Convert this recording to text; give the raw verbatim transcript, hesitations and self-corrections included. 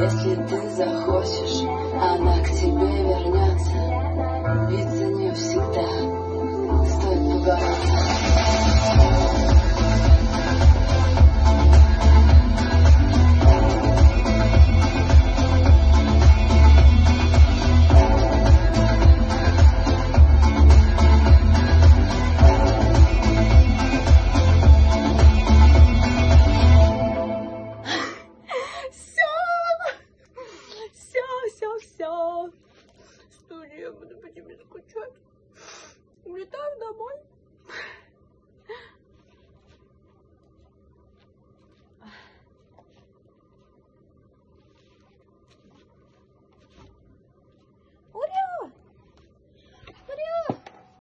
Если ты захочешь, она к тебе вернется. Ведь за нее всегда стоит побороться.